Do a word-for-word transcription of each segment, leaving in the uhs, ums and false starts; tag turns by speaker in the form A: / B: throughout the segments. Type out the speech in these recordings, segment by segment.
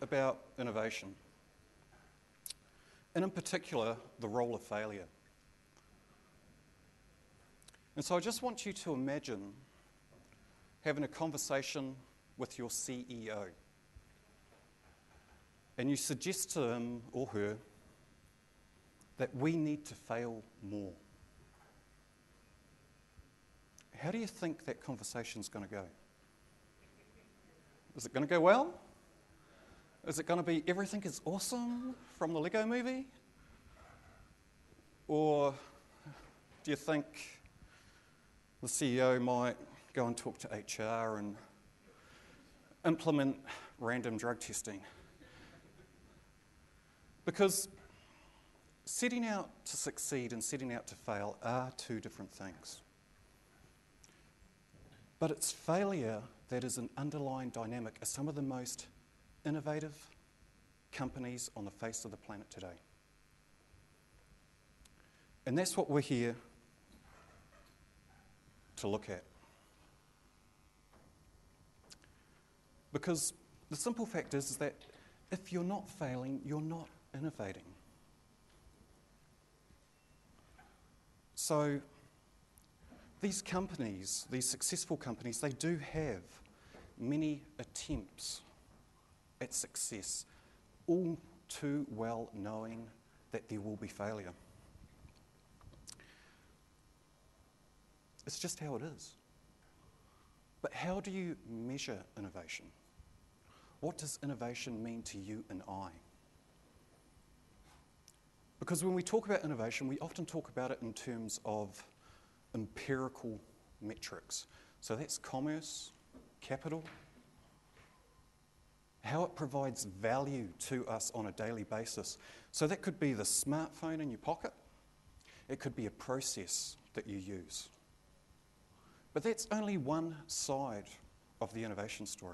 A: about innovation, and in particular, the role of failure. And so I just want you to imagine having a conversation with your C E O, and you suggest to him or her that we need to fail more. How do you think that conversation's going to go? Is it going to go well? Is it going to be everything is awesome from the Lego movie? Or do you think the C E O might go and talk to H R and implement random drug testing? Because setting out to succeed and setting out to fail are two different things. But it's failure that is an underlying dynamic of some of the most innovative companies on the face of the planet today. And that's what we're here to look at. Because the simple fact is, is that if you're not failing, you're not innovating. So these companies, these successful companies, they do have many attempts at success, all too well knowing that there will be failure. It's just how it is. But how do you measure innovation? What does innovation mean to you and I? Because when we talk about innovation, we often talk about it in terms of empirical metrics. So that's commerce, capital, how it provides value to us on a daily basis. So that could be the smartphone in your pocket. It could be a process that you use. But that's only one side of the innovation story.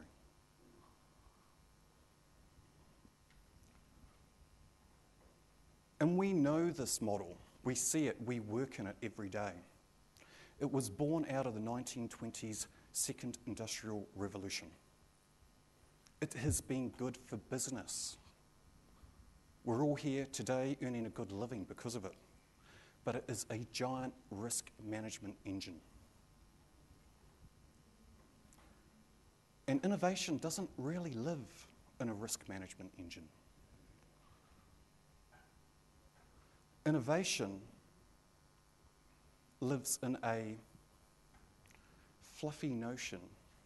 A: And we know this model. We see it. We work in it every day. It was born out of the nineteen twenties Second Industrial Revolution. It has been good for business. We're all here today earning a good living because of it. But it is a giant risk management engine. And innovation doesn't really live in a risk management engine. Innovation lives in a fluffy notion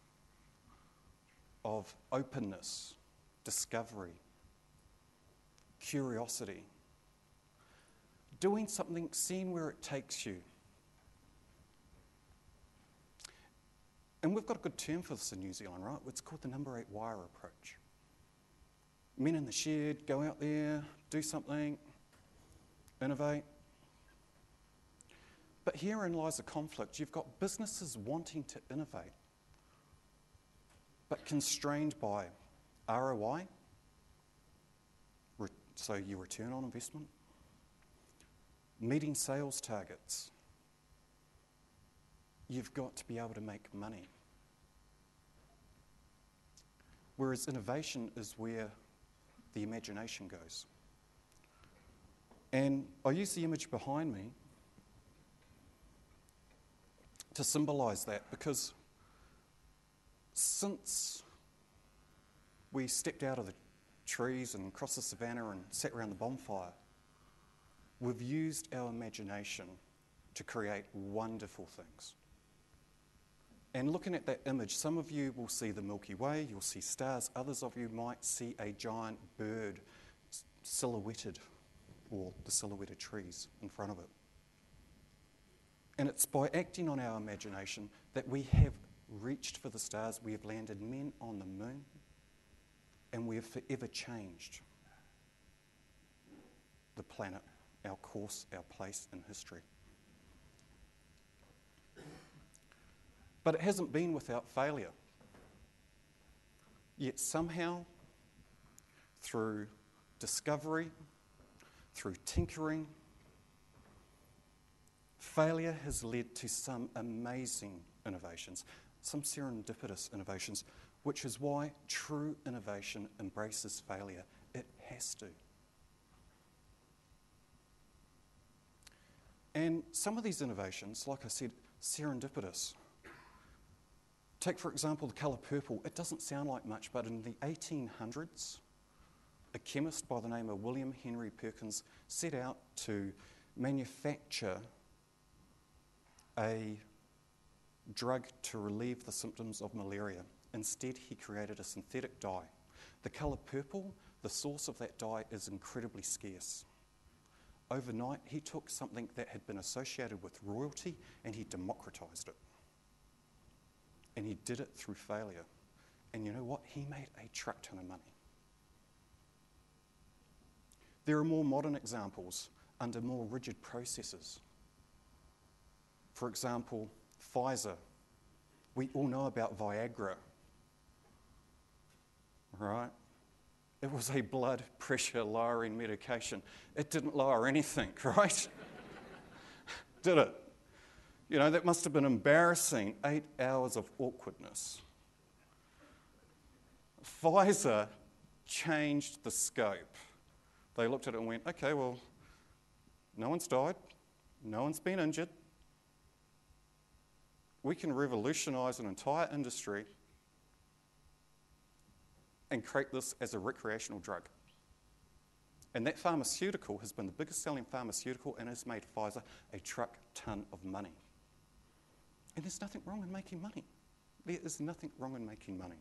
A: of openness, discovery, curiosity, doing something, seeing where it takes you. And we've got a good term for this in New Zealand, right? It's called the number eight wire approach. Men in the shed, go out there, do something, innovate. But herein lies a conflict. You've got businesses wanting to innovate, but constrained by R O I, re- so your return on investment, meeting sales targets. You've got to be able to make money. Whereas innovation is where the imagination goes. And I use the image behind me to symbolise that, because since we stepped out of the trees and crossed the savannah and sat around the bonfire, we've used our imagination to create wonderful things. And looking at that image, some of you will see the Milky Way, you'll see stars, others of you might see a giant bird silhouetted, or the silhouetted trees in front of it. And it's by acting on our imagination that we have reached for the stars, we have landed men on the moon, and we have forever changed the planet, our course, our place in history. But it hasn't been without failure. Yet somehow, through discovery, through tinkering, failure has led to some amazing innovations, some serendipitous innovations. which is why true innovation embraces failure. It has to. And some of these innovations, like I said, serendipitous. Take, for example, the colour purple. It doesn't sound like much, but in the eighteen hundreds, a chemist by the name of William Henry Perkins set out to manufacture a drug to relieve the symptoms of malaria. Instead, he created a synthetic dye. The colour purple, the source of that dye is incredibly scarce. Overnight, he took something that had been associated with royalty and he democratised it. And he did it through failure. And you know what? He made a truck ton of money. There are more modern examples under more rigid processes. For example, Pfizer. We all know about Viagra, right? It was a blood pressure lowering medication. It didn't lower anything, right? Did it? You know, that must have been embarrassing. Eight hours of awkwardness. Pfizer changed the scope. They looked at it and went, okay, well, no one's died, no one's been injured. We can revolutionise an entire industry and create this as a recreational drug. And that pharmaceutical has been the biggest selling pharmaceutical and has made Pfizer a truck ton of money. And there's nothing wrong in making money. There is nothing wrong in making money.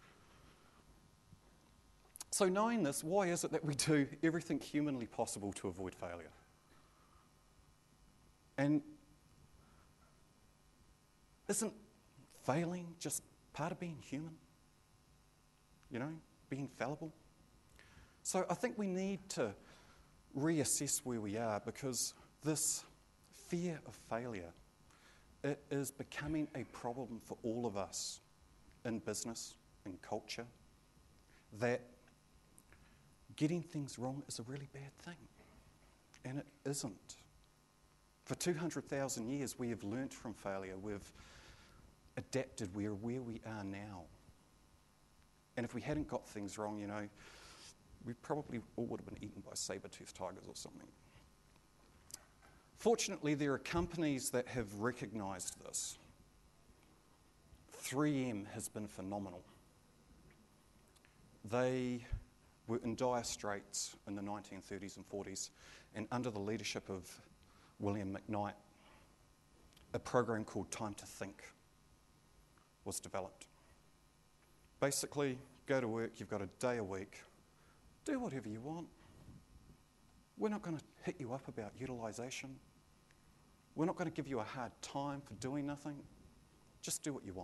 A: So knowing this, why is it that we do everything humanly possible to avoid failure? And isn't failing just part of being human? You know, being fallible? So I think we need to reassess where we are, because this fear of failure, it is becoming a problem for all of us in business, in culture, that getting things wrong is a really bad thing. And it isn't. For two hundred thousand years, we have learnt from failure. We've adapted. We're where we are now. And if we hadn't got things wrong, you know, we probably all would have been eaten by saber-toothed tigers or something. Fortunately, there are companies that have recognised this. three M has been phenomenal. They were in dire straits in the nineteen thirties and forties, and under the leadership of William McKnight, a program called Time to Think was developed. Basically, go to work, you've got a day a week, do whatever you want. We're not going to hit you up about utilisation. We're not going to give you a hard time for doing nothing. Just do what you want.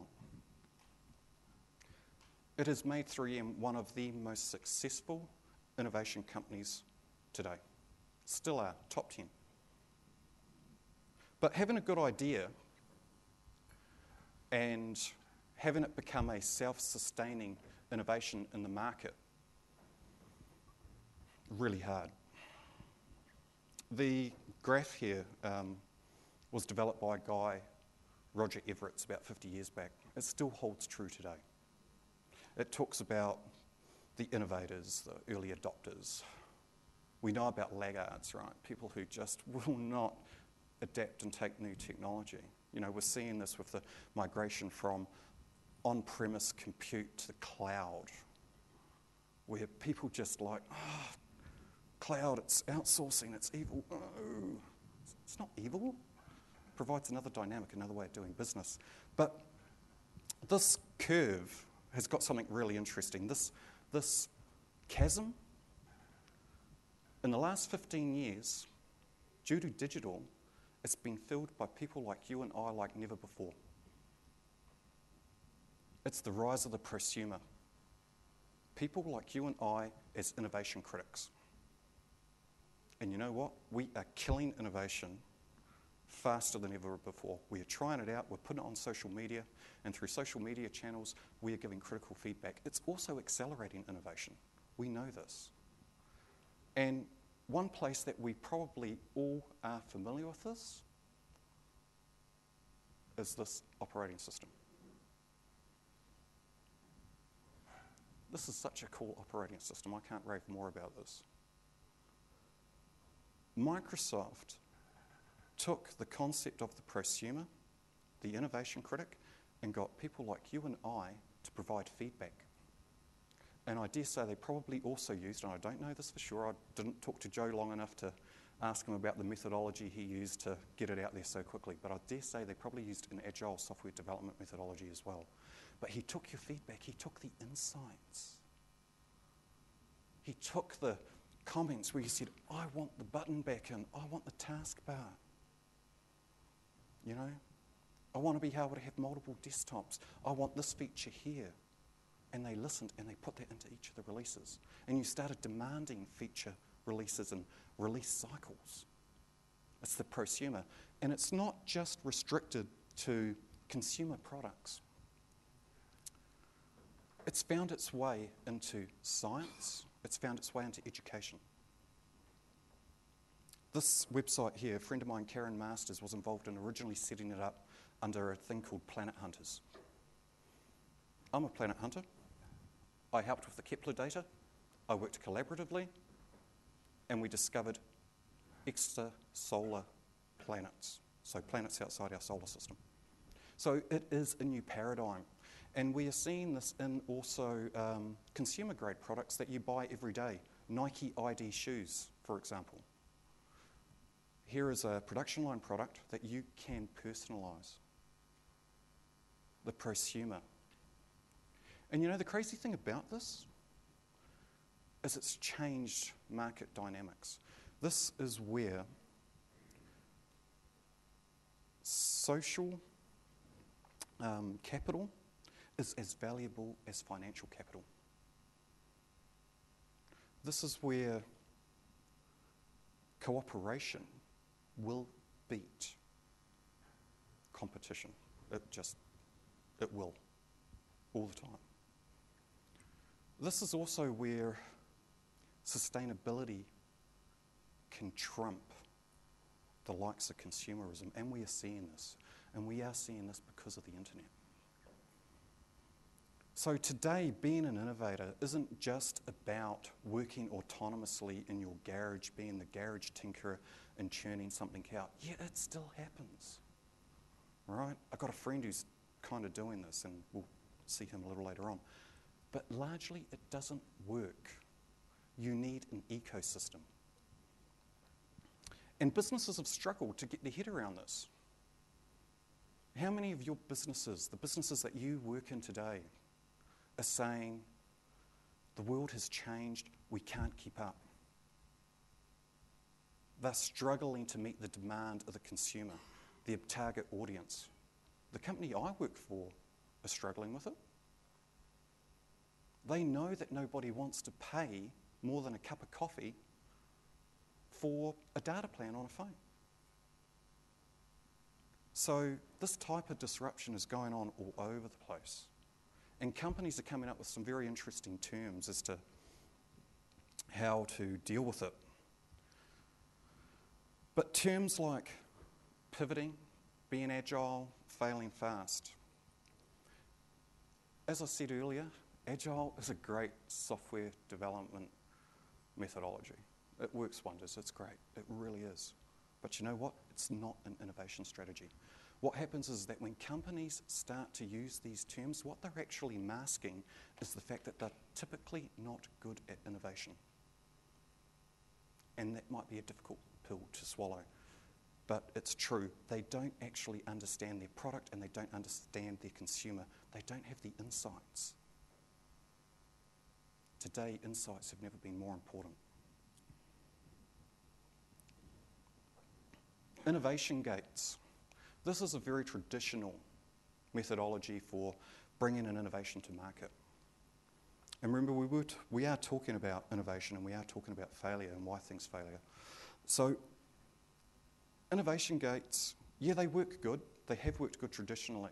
A: It has made three M one of the most successful innovation companies today. Still are, top ten. But having a good idea and having it become a self-sustaining innovation in the market, really hard. The graph here um, was developed by a guy, Roger Everett, about fifty years back. It still holds true today. It talks about the innovators, the early adopters. We know about laggards, right? People who just will not adapt and take new technology. You know, we're seeing this with the migration from on-premise compute to the cloud, where people just like, oh, cloud, it's outsourcing, it's evil. Oh, it's not evil. It provides another dynamic, another way of doing business. But this curve has got something really interesting. This, this chasm, in the last fifteen years, due to digital, it's been filled by people like you and I like never before. It's the rise of the prosumer. People like you and I as innovation critics. And you know what? We are killing innovation faster than ever before. We are trying it out, we're putting it on social media, and through social media channels, we are giving critical feedback. It's also accelerating innovation. We know this. And one place that we probably all are familiar with this is this operating system. This is such a cool operating system. I can't rave more about this. Microsoft took the concept of the prosumer, the innovation critic, and got people like you and I to provide feedback. And I dare say they probably also used, and I don't know this for sure, I didn't talk to Joe long enough to ask him about the methodology he used to get it out there so quickly, but I dare say they probably used an agile software development methodology as well. But he took your feedback, he took the insights. He took the comments where you said, I want the button back in, I want the taskbar. You know, I want to be able to have multiple desktops. I want this feature here. And they listened and they put that into each of the releases. And you started demanding feature releases and release cycles. It's the prosumer. And it's not just restricted to consumer products. It's found its way into science. It's found its way into education. This website here, a friend of mine, Karen Masters, was involved in originally setting it up under a thing called Planet Hunters. I'm a planet hunter. I helped with the Kepler data. I worked collaboratively, and we discovered extrasolar planets, so planets outside our solar system. So it is a new paradigm, and we are seeing this in also um, consumer-grade products that you buy every day. Nike I D shoes, for example. Here is a production line product that you can personalise. The prosumer. And you know, the crazy thing about this is it's changed market dynamics. This is where social um, capital is as valuable as financial capital. This is where cooperation will beat competition. It just, it will, all the time. This is also where sustainability can trump the likes of consumerism, and we are seeing this, and we are seeing this because of the internet. So today, being an innovator isn't just about working autonomously in your garage, being the garage tinkerer and churning something out. Yeah, it still happens, right? I've got a friend who's kind of doing this, and we'll see him a little later on. But largely, it doesn't work. You need an ecosystem. And businesses have struggled to get their head around this. How many of your businesses, the businesses that you work in today, are saying, the world has changed, we can't keep up? They're struggling to meet the demand of the consumer, their target audience. The company I work for is struggling with it. They know that nobody wants to pay more than a cup of coffee for a data plan on a phone. So this type of disruption is going on all over the place. And companies are coming up with some very interesting terms as to how to deal with it. But terms like pivoting, being agile, failing fast. As I said earlier, agile is a great software development methodology. It works wonders, it's great, it really is. But you know what? It's not an innovation strategy. What happens is that when companies start to use these terms, what they're actually masking is the fact that they're typically not good at innovation. And that might be a difficult pill to swallow. But it's true. They don't actually understand their product and they don't understand their consumer. They don't have the insights. Today, insights have never been more important. Innovation gates. This is a very traditional methodology for bringing an innovation to market. And remember, we, were t- we are talking about innovation and we are talking about failure and why things fail. So, innovation gates, yeah, they work good. They have worked good traditionally.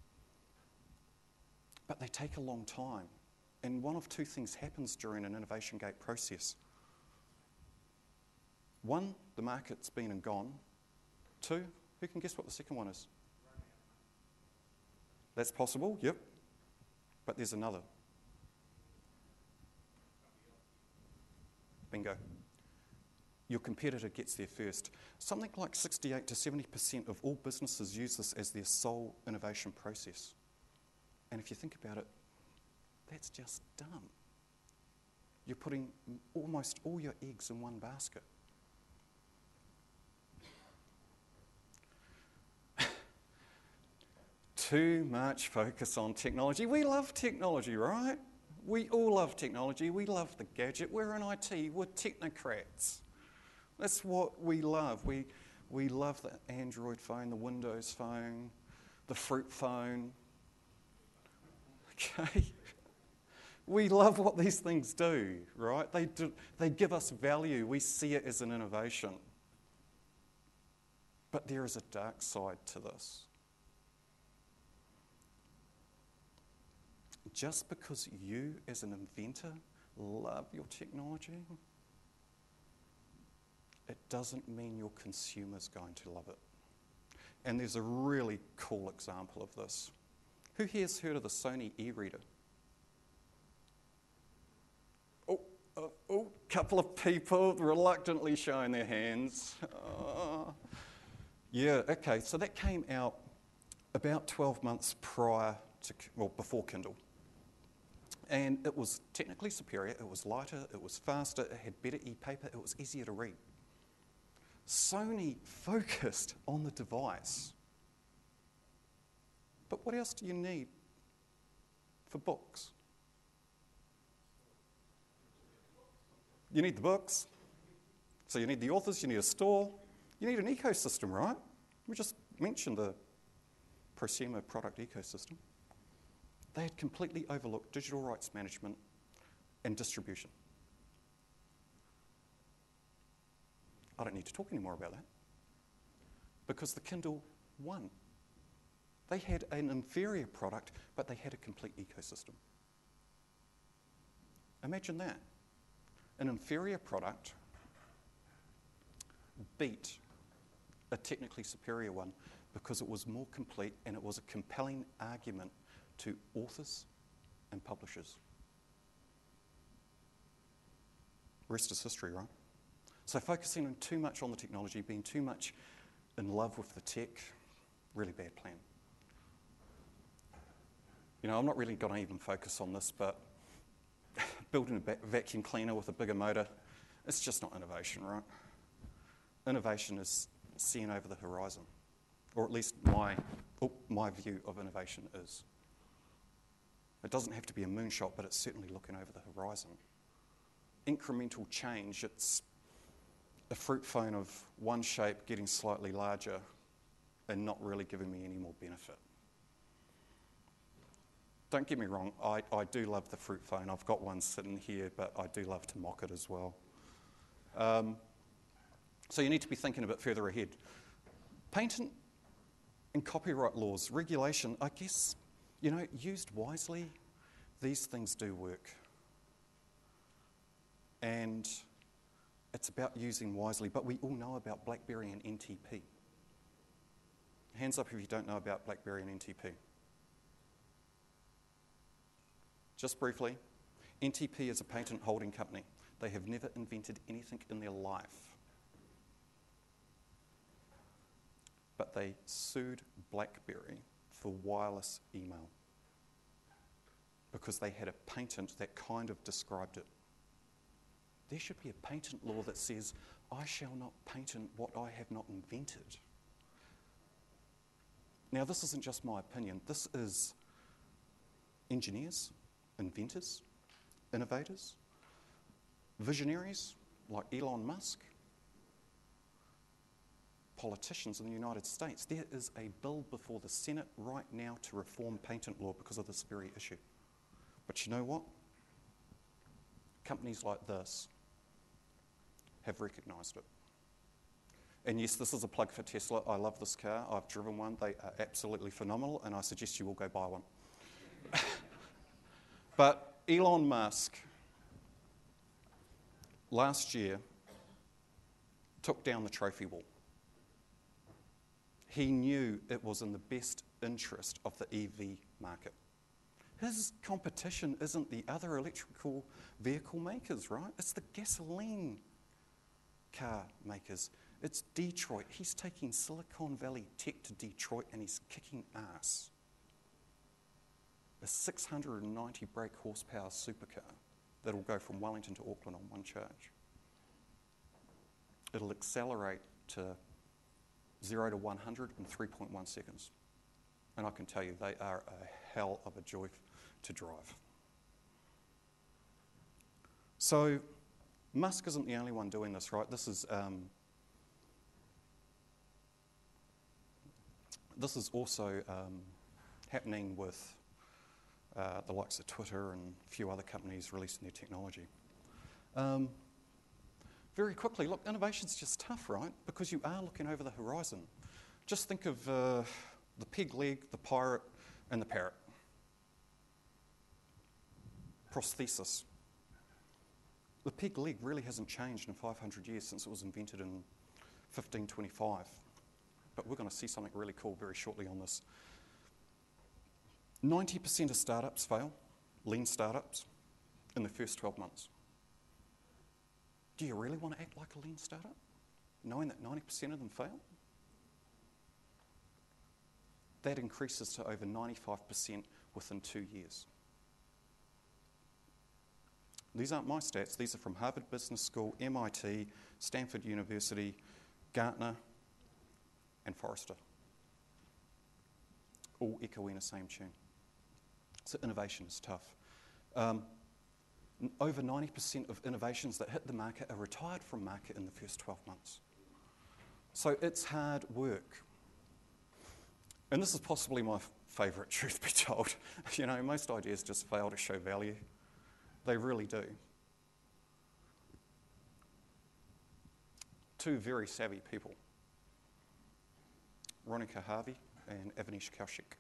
A: But they take a long time. And one of two things happens during an innovation gate process. One, the market's been and gone. Two, who can guess what the second one is? That's possible, yep. But there's another. Bingo. Your competitor gets there first. Something like sixty-eight to seventy percent of all businesses use this as their sole innovation process. And if you think about it, that's just dumb. You're putting almost all your eggs in one basket. Too much focus on technology. We love technology, right? We all love technology. We love the gadget. We're in I T. We're technocrats. That's what we love. We, we love the Android phone, the Windows phone, the fruit phone. Okay? We love what these things do, right? They, do, they give us value. We see it as an innovation. But there is a dark side to this. Just because you, as an inventor, love your technology, it doesn't mean your consumer's going to love it. And there's a really cool example of this. Who here's heard of the Sony e-reader? Oh, oh, oh, couple of people reluctantly showing their hands. Oh. Yeah, okay, so that came out about twelve months prior to, well, before Kindle. And it was technically superior, it was lighter, it was faster, it had better e-paper, it was easier to read. Sony focused on the device. But what else do you need for books? You need the books. So you need the authors, you need a store, you need an ecosystem, right? We just mentioned the prosumer product ecosystem. They had completely overlooked digital rights management and distribution. I don't need to talk anymore about that because the Kindle won. They had an inferior product, but they had a complete ecosystem. Imagine that. An inferior product beat a technically superior one because it was more complete and it was a compelling argument to authors and publishers. Rest is history, right? So focusing on too much on the technology, being too much in love with the tech, really bad plan. You know, I'm not really going to even focus on this, but building a vacuum cleaner with a bigger motor, it's just not innovation, right? Innovation is seeing over the horizon, or at least my, oh, my view of innovation is. It doesn't have to be a moonshot, but it's certainly looking over the horizon. Incremental change, it's a fruit phone of one shape getting slightly larger and not really giving me any more benefit. Don't get me wrong, I, I do love the fruit phone. I've got one sitting here, but I do love to mock it as well. Um, so you need to be thinking a bit further ahead. Patent and copyright laws, regulation, I guess, you know, used wisely, these things do work. And it's about using wisely, but we all know about BlackBerry and N T P. Hands up if you don't know about BlackBerry and N T P. Just briefly, N T P is a patent holding company. They have never invented anything in their life. But they sued BlackBerry for wireless email because they had a patent that kind of described it. There should be a patent law that says, I shall not patent what I have not invented. Now, this isn't just my opinion. This is engineers, inventors, innovators, visionaries like Elon Musk, politicians in the United States. There is a bill before the Senate right now to reform patent law because of this very issue. But you know what? Companies like this have recognised it. And yes, this is a plug for Tesla. I love this car. I've driven one. They are absolutely phenomenal, and I suggest you all go buy one. But Elon Musk last year took down the trophy wall. He knew it was in the best interest of the E V market. His competition isn't the other electrical vehicle makers, right? It's the gasoline car makers. It's Detroit. He's taking Silicon Valley tech to Detroit and he's kicking ass. A six hundred ninety brake horsepower supercar that'll go from Wellington to Auckland on one charge. It'll accelerate to zero to one hundred in three point one seconds. And I can tell you, they are a hell of a joy to drive. So, Musk isn't the only one doing this, right? This is um, this is also um, happening with uh, the likes of Twitter and a few other companies releasing their technology. Um, very quickly, look, innovation's just tough, right? Because you are looking over the horizon. Just think of uh, the pig leg, the pirate, and the parrot. Prosthesis. The pig leg really hasn't changed in five hundred years since it was invented in fifteen twenty-five. But we're going to see something really cool very shortly on this. ninety percent of startups fail, lean startups, in the first twelve months. Do you really want to act like a lean startup, knowing that ninety percent of them fail? That increases to over ninety-five percent within two years. These aren't my stats. These are from Harvard Business School, M I T, Stanford University, Gartner, and Forrester. All echoing the same tune. So innovation is tough. Um, over ninety percent of innovations that hit the market are retired from market in the first twelve months. So it's hard work. And this is possibly my favourite, truth be told. You know, most ideas just fail to show value. They really do. Two very savvy people, Ronica Harvey and Avinash Kaushik,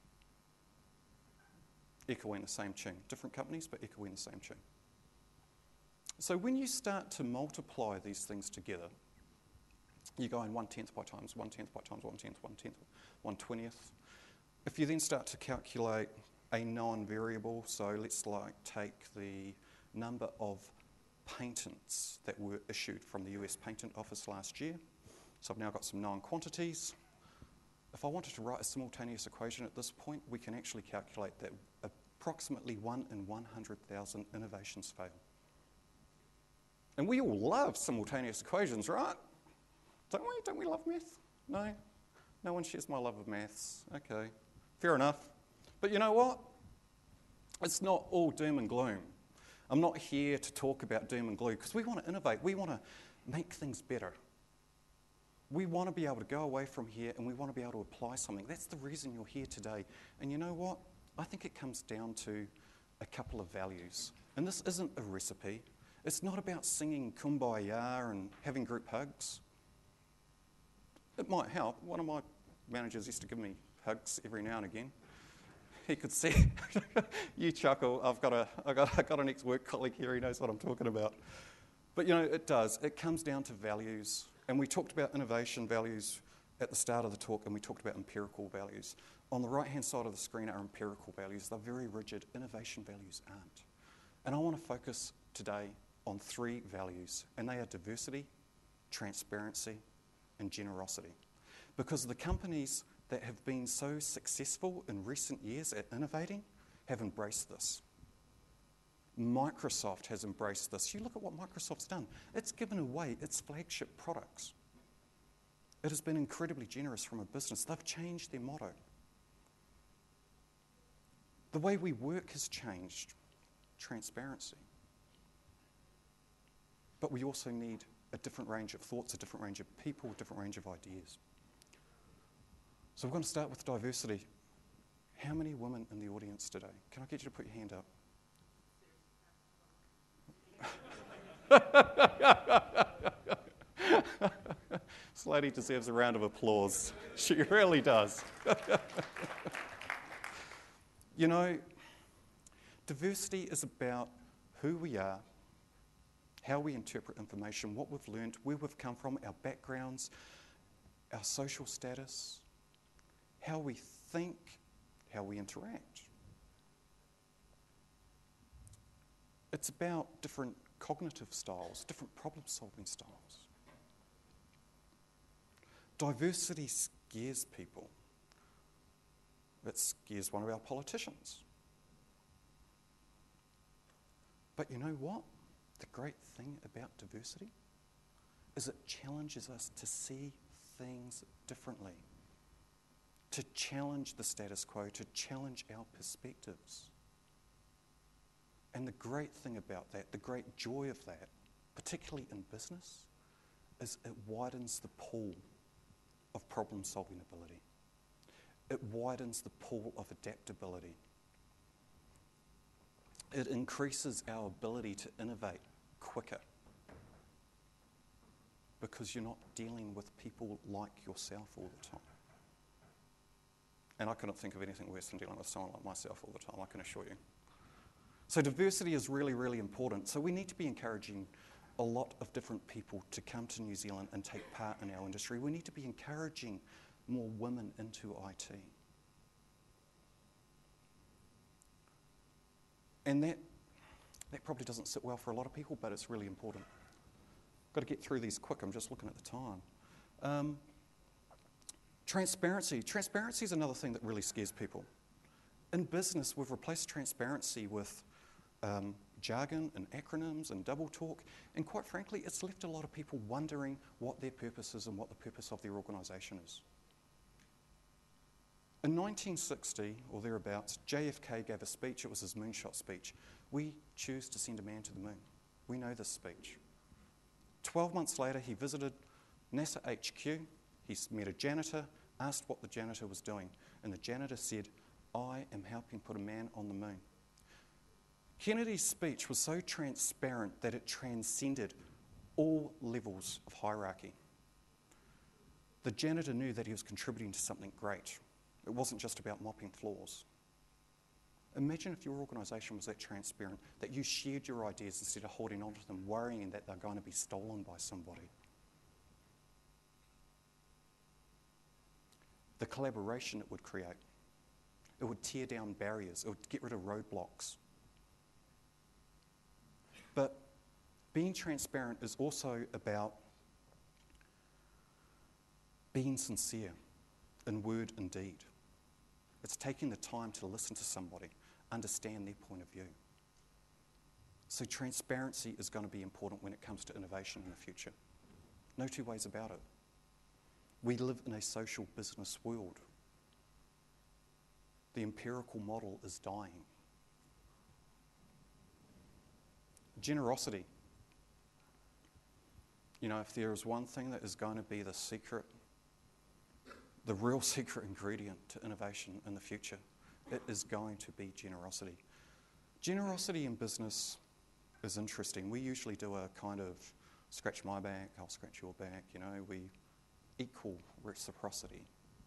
A: echoing the same tune. Different companies, but echoing the same tune. So when you start to multiply these things together, you go in one-tenth by times, one-tenth by times, one-tenth, one-tenth, one-twentieth. If you then start to calculate a non-variable, so let's like take the number of patents that were issued from the U S Patent Office last year. So I've now got some known quantities. If I wanted to write a simultaneous equation at this point, we can actually calculate that approximately one in one hundred thousand innovations fail. And we all love simultaneous equations, right? Don't we? Don't we love math? No? No one shares my love of maths. Okay, fair enough. But you know what? It's not all doom and gloom. I'm not here to talk about doom and gloom because we want to innovate. We want to make things better. We want to be able to go away from here and we want to be able to apply something. That's the reason you're here today. And you know what? I think it comes down to a couple of values. And this isn't a recipe. It's not about singing Kumbaya and having group hugs. It might help. One of my managers used to give me hugs every now and again. He could see, you chuckle, I've got, a, I've, got, I've got an ex-work colleague here, he knows what I'm talking about. But you know, it does. It comes down to values. And we talked about innovation values at the start of the talk, and we talked about empirical values. On the right-hand side of the screen are empirical values. They're very rigid. Innovation values aren't. And I want to focus today on three values, and they are diversity, transparency, and generosity. Because the companies that have been so successful in recent years at innovating have embraced this. Microsoft has embraced this. You look at what Microsoft's done. It's given away its flagship products. It has been incredibly generous from a business. They've changed their motto. The way we work has changed. Transparency. But we also need a different range of thoughts, a different range of people, a different range of ideas. So we're going to start with diversity. How many women in the audience today? Can I get you to put your hand up? This lady deserves a round of applause. She really does. You know, diversity is about who we are, how we interpret information, what we've learned, where we've come from, our backgrounds, our social status, how we think, how we interact. It's about different cognitive styles, different problem-solving styles. Diversity scares people. It scares one of our politicians. But you know what? The great thing about diversity is it challenges us to see things differently, to challenge the status quo, to challenge our perspectives. And the great thing about that, the great joy of that, particularly in business, is it widens the pool of problem-solving ability. It widens the pool of adaptability. It increases our ability to innovate quicker because you're not dealing with people like yourself all the time. And I couldn't think of anything worse than dealing with someone like myself all the time, I can assure you. So diversity is really, really important. So we need to be encouraging a lot of different people to come to New Zealand and take part in our industry. We need to be encouraging more women into I T. And that, that probably doesn't sit well for a lot of people, but it's really important. Got to get through these quick, I'm just looking at the time. Um, transparency. Transparency is another thing that really scares people. In business, we've replaced transparency with um, jargon and acronyms and double talk, and quite frankly, it's left a lot of people wondering what their purpose is and what the purpose of their organisation is. In nineteen sixty, or thereabouts, J F K gave a speech. It was his moonshot speech. We choose to send a man to the moon. We know this speech. Twelve months later, he visited NASA H Q. He met a janitor, asked what the janitor was doing, and the janitor said, "I am helping put a man on the moon." Kennedy's speech was so transparent that it transcended all levels of hierarchy. The janitor knew that he was contributing to something great. It wasn't just about mopping floors. Imagine if your organisation was that transparent, that you shared your ideas instead of holding on to them, worrying that they're going to be stolen by somebody. The collaboration it would create. It would tear down barriers. It would get rid of roadblocks. But being transparent is also about being sincere in word and deed. It's taking the time to listen to somebody, understand their point of view. So transparency is going to be important when it comes to innovation in the future. No two ways about it. We live in a social business world. The empirical model is dying. Generosity. You know, if there is one thing that is going to be the secret, the real secret ingredient to innovation in the future, it is going to be generosity. Generosity in business is interesting. We usually do a kind of scratch my back, I'll scratch your back, you know, we equal reciprocity.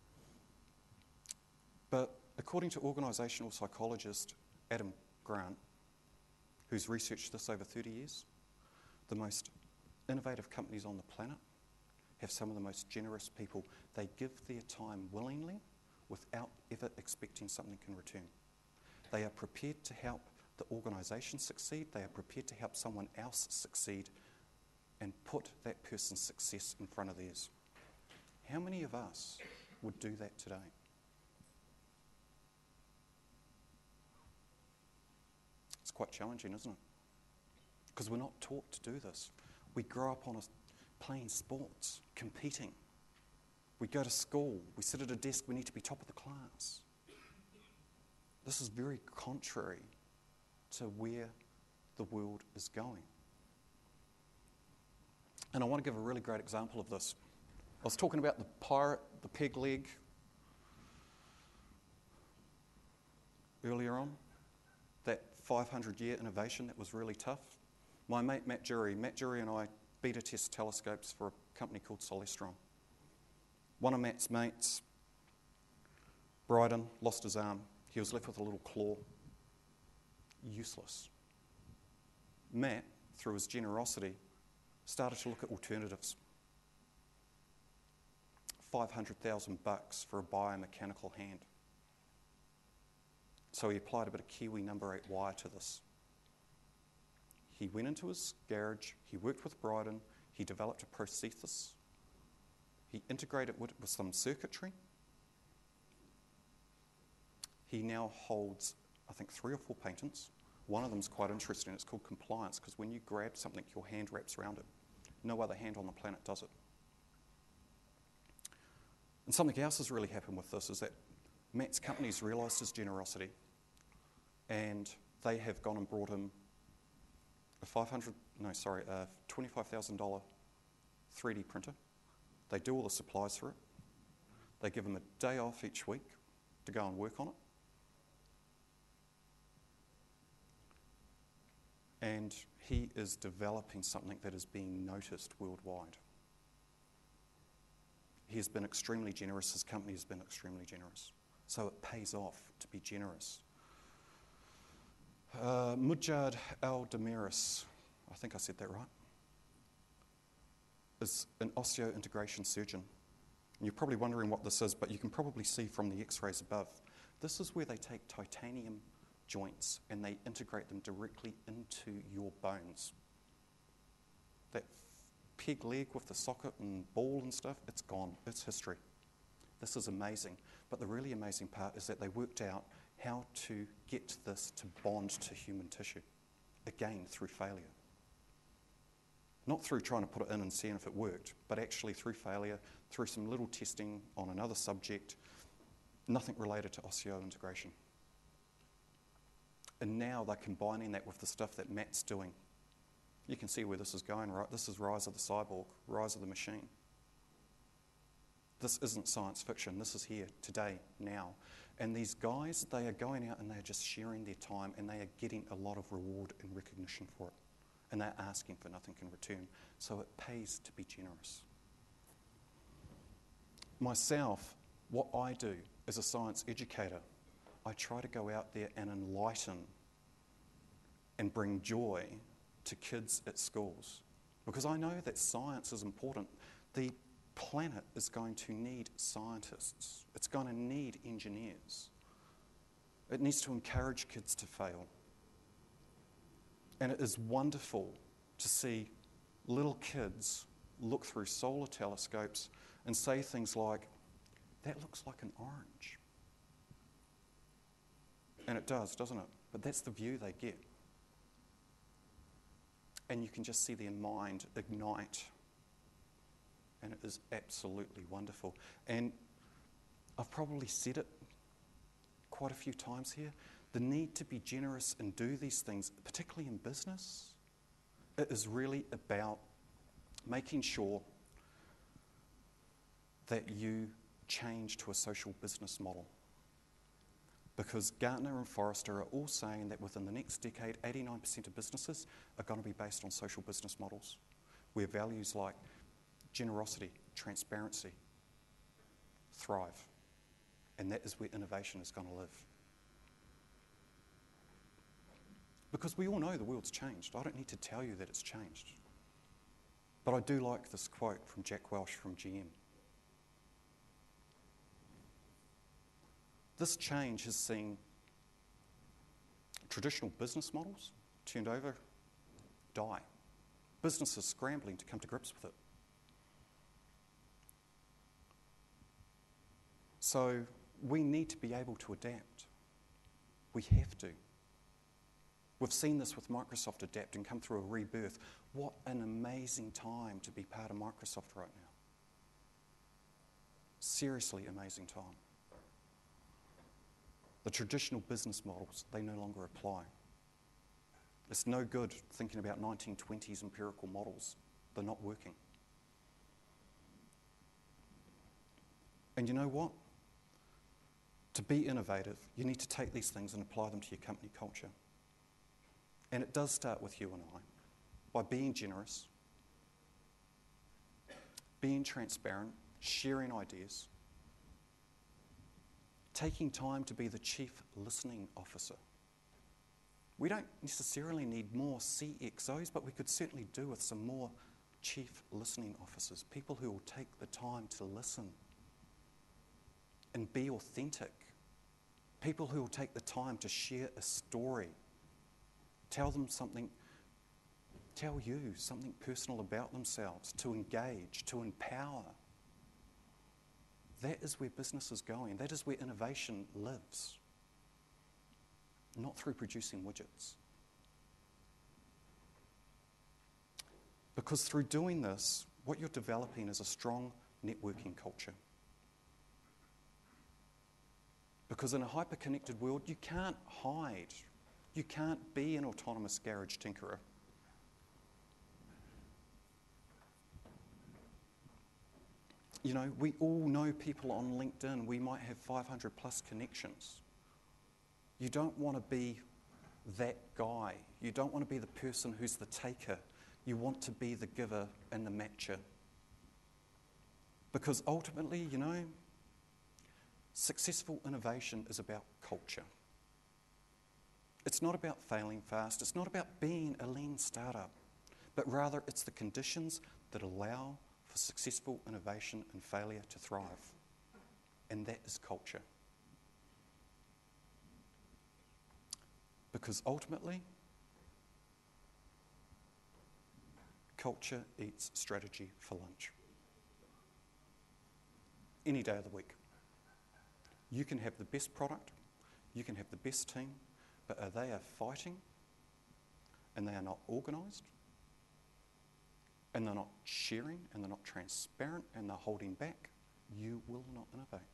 A: But according to organisational psychologist Adam Grant, who's researched this over thirty years, the most innovative companies on the planet have some of the most generous people. They give their time willingly without ever expecting something in return. They are prepared to help the organisation succeed. They are prepared to help someone else succeed and put that person's success in front of theirs. How many of us would do that today? It's quite challenging, isn't it? Because we're not taught to do this. We grow up on a playing sports, competing. We go to school, we sit at a desk, we need to be top of the class. This is very contrary to where the world is going. And I want to give a really great example of this. I was talking about the pirate, the peg leg, earlier on, that five hundred year innovation that was really tough. My mate Matt Jury, Matt Jury and I beta test telescopes for a company called Celestron. One of Matt's mates, Bryden, lost his arm. He was left with a little claw. Useless. Matt, through his generosity, started to look at alternatives. five hundred thousand bucks for a biomechanical hand. So he applied a bit of Kiwi number eight wire to this. he went into his garage, he worked with Bryden, he developed a prosthesis, he integrated it with, with some circuitry. He now holds, I think, three or four patents. One of them is quite interesting. It's called compliance, because when you grab something, your hand wraps around it. No other hand on the planet does it. And something else has really happened with this is that Matt's company's realised his generosity, and they have gone and brought him a five hundred, no, sorry, a twenty-five thousand dollars three D printer. They do all the supplies for it. They give him a day off each week to go and work on it. And he is developing something that is being noticed worldwide. He has been extremely generous. His company has been extremely generous. So it pays off to be generous. Uh, Mujad Al-Damiris, I think I said that right, is an osseointegration surgeon. And you're probably wondering what this is, but you can probably see from the x-rays above. This is where they take titanium joints and they integrate them directly into your bones. That peg leg with the socket and ball and stuff, it's gone. It's history. This is amazing. But the really amazing part is that they worked out how to get this to bond to human tissue. Again, through failure. Not through trying to put it in and seeing if it worked, but actually through failure, through some little testing on another subject, nothing related to osseointegration. And now they're combining that with the stuff that Matt's doing. You can see where this is going, right? This is Rise of the Cyborg, Rise of the Machine. This isn't science fiction. This is here, today, now. And these guys, they are going out and they're just sharing their time, and they are getting a lot of reward and recognition for it. And they're asking for nothing in return. So it pays to be generous. Myself, what I do as a science educator, I try to go out there and enlighten and bring joy to kids at schools. Because I know that science is important. The planet is going to need scientists. It's going to need engineers. It needs to encourage kids to fail. And it is wonderful to see little kids look through solar telescopes and say things like, that looks like an orange. And it does, doesn't it? But that's the view they get. And you can just see their mind ignite. And it is absolutely wonderful. And I've probably said it quite a few times here. The need to be generous and do these things, particularly in business, it is really about making sure that you change to a social business model. Because Gartner and Forrester are all saying that within the next decade, eighty-nine percent of businesses are going to be based on social business models, where values like generosity, transparency thrive. And that is where innovation is going to live. Because we all know the world's changed. I don't need to tell you that it's changed. But I do like this quote from Jack Welch from G M. This change has seen traditional business models turned over, die. Businesses scrambling to come to grips with it. So we need to be able to adapt. We have to. We've seen this with Microsoft adapt and come through a rebirth. What an amazing time to be part of Microsoft right now. Seriously amazing time. The traditional business models, they no longer apply. It's no good thinking about nineteen twenties empirical models. They're not working. And you know what? To be innovative, you need to take these things and apply them to your company culture. And it does start with you and I, by being generous, being transparent, sharing ideas, taking time to be the chief listening officer. We don't necessarily need more C X Os, but we could certainly do with some more chief listening officers, people who will take the time to listen and be authentic, people who will take the time to share a story, tell them something tell you something personal about themselves, to engage, to empower. That is where business is going. That is where innovation lives, not through producing widgets. Because through doing this, what you're developing is a strong networking culture. Because in a hyper-connected world, you can't hide. You can't be an autonomous garage tinkerer. You know, we all know people on LinkedIn. We might have five hundred plus connections. You don't want to be that guy. You don't want to be the person who's the taker. You want to be the giver and the matcher. Because ultimately, you know, successful innovation is about culture. It's not about failing fast. It's not about being a lean startup, but rather it's the conditions that allow for successful innovation and failure to thrive. And that is culture. Because ultimately, culture eats strategy for lunch. Any day of the week. You can have the best product, you can have the best team, but if they are fighting and they are not organised, and they're not sharing, and they're not transparent, and they're holding back, you will not innovate.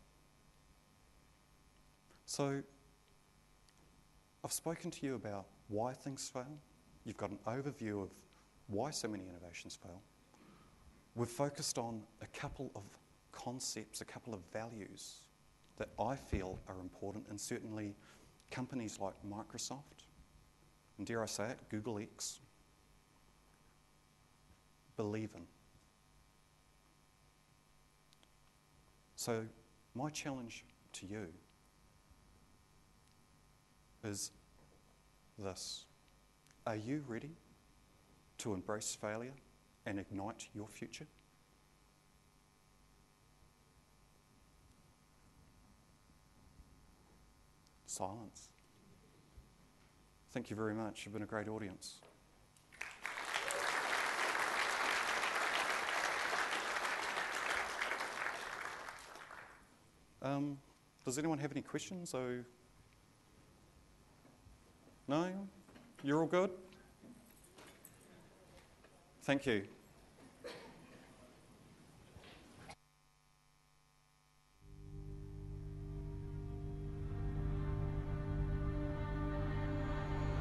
A: So, I've spoken to you about why things fail. You've got an overview of why so many innovations fail. We've focused on a couple of concepts, a couple of values that I feel are important, and certainly companies like Microsoft, and dare I say it, Google X, believe in. So my challenge to you is this. Are you ready to embrace failure and ignite your future? Silence. Thank you very much. You've been a great audience. Um, does anyone have any questions? So, no? You're all good? Thank you.